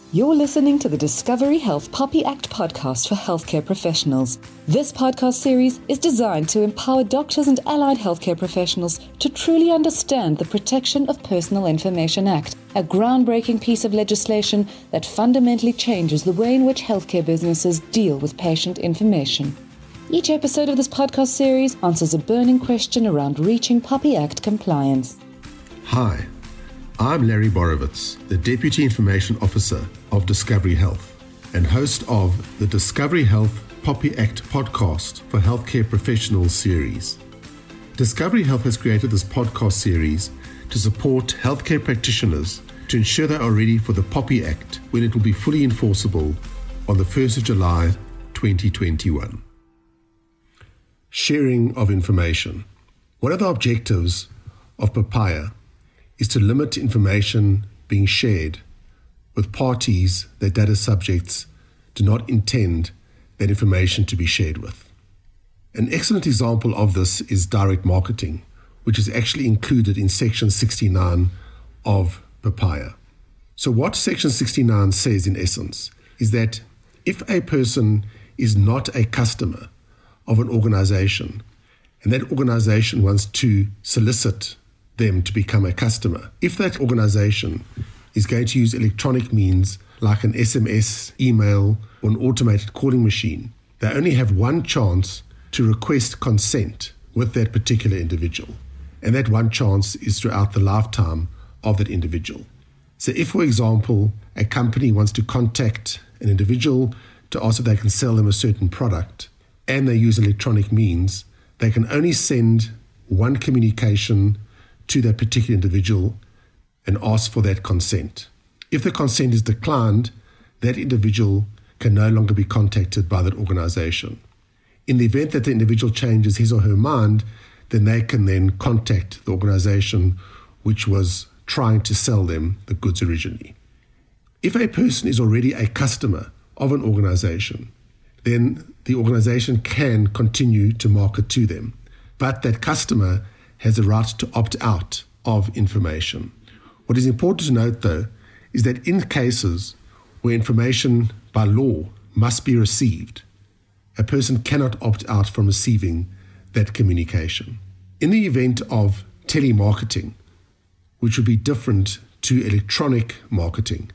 You're listening to the Discovery Health POPI Act podcast for healthcare professionals. This podcast series is designed to empower doctors and allied healthcare professionals to truly understand the Protection of Personal Information Act, a groundbreaking piece of legislation that fundamentally changes the way in which healthcare businesses deal with patient information. Each episode of this podcast series answers a burning question around reaching POPI Act compliance. Hi, I'm Larry Borovitz, the Deputy Information Officer of Discovery Health and host of the Discovery Health POPI Act podcast for healthcare professionals series. Discovery Health has created this podcast series to support healthcare practitioners to ensure they are ready for the POPI Act when it will be fully enforceable on the 1st of July 2021. Sharing of information. One of the objectives of POPIA is to limit information being shared with parties that data subjects do not intend that information to be shared with. An excellent example of this is direct marketing, which is actually included in Section 69 of POPIA. So what Section 69 says in essence is that if a person is not a customer of an organization and that organization wants to solicit them to become a customer, if that organization is going to use electronic means like an SMS, email, or an automated calling machine, they only have one chance to request consent with that particular individual. And that one chance is throughout the lifetime of that individual. So if, for example, a company wants to contact an individual to ask if they can sell them a certain product and they use electronic means, they can only send one communication to that particular individual and ask for that consent. If the consent is declined, that individual can no longer be contacted by that organization. In the event that the individual changes his or her mind, then they can then contact the organization which was trying to sell them the goods originally. If a person is already a customer of an organization, then the organization can continue to market to them, but that customer has a right to opt out of information. What is important to note, though, is that in cases where information by law must be received, a person cannot opt out from receiving that communication. In the event of telemarketing, which would be different to electronic marketing,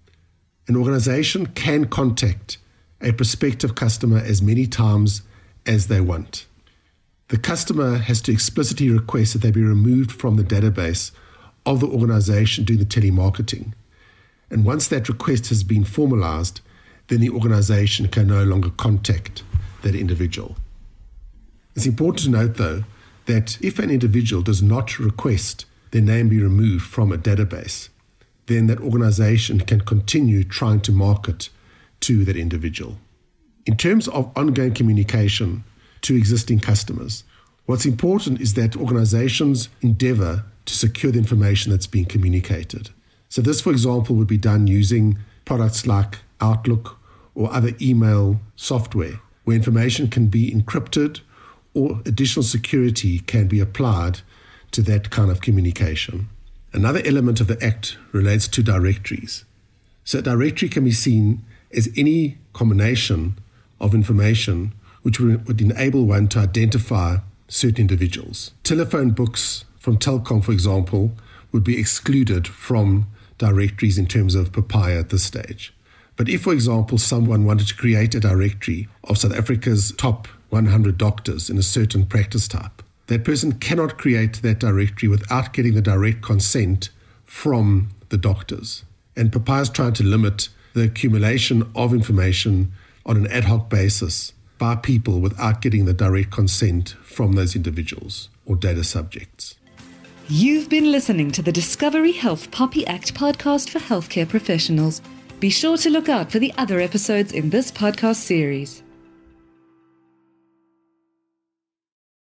an organization can contact a prospective customer as many times as they want. The customer has to explicitly request that they be removed from the database of the organization doing the telemarketing. And once that request has been formalized, then the organization can no longer contact that individual. It's important to note, though, that if an individual does not request their name be removed from a database, then that organization can continue trying to market to that individual. In terms of ongoing communication to existing customers, what's important is that organizations endeavor to secure the information that's being communicated. So this, for example, would be done using products like Outlook or other email software, where information can be encrypted or additional security can be applied to that kind of communication. Another element of the Act relates to directories. So a directory can be seen as any combination of information which would enable one to identify certain individuals. Telephone books from Telkom, for example, would be excluded from directories in terms of POPIA at this stage. But if, for example, someone wanted to create a directory of South Africa's top 100 doctors in a certain practice type, that person cannot create that directory without getting the direct consent from the doctors. And POPIA is trying to limit the accumulation of information on an ad hoc basis by people without getting the direct consent from those individuals or data subjects. You've been listening to the Discovery Health POPI Act podcast for healthcare professionals. Be sure to look out for the other episodes in this podcast series.